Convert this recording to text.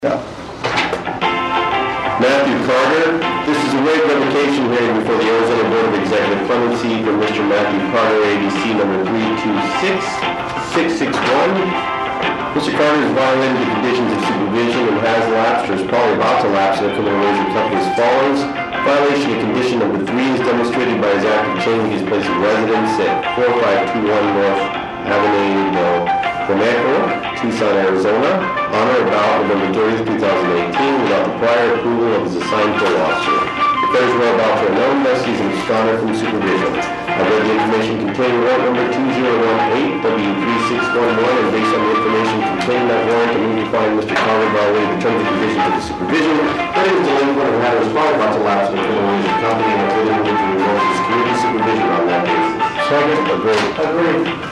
Matthew Carter. This is a waiver revocation hearing before the Arizona Board of Executive Clemency for Mr. Matthew Carter, ABC number 326661. Mr. Carter has violated the conditions of supervision and has lapsed or is probably about to lapse in a criminal ways of company as follows. Violation of condition number 3 is demonstrated by his act of changing his place of residence at 4521 North Avenue, Tucson, Arizona, on or about November 30th, 2018, without the prior approval of his assigned parole officer. The affairs whereabouts are known, thus he is absconded from supervision. I've read the information contained in warrant number 2018 W3611, and based on the information contained in that warrant, I move to find Mr. Carter violated the terms and conditions of the supervision, that he was delinquent and had a response about to lapse in the criminal ways of company, and I further move to remove his community supervision on that basis. Second. Agreed.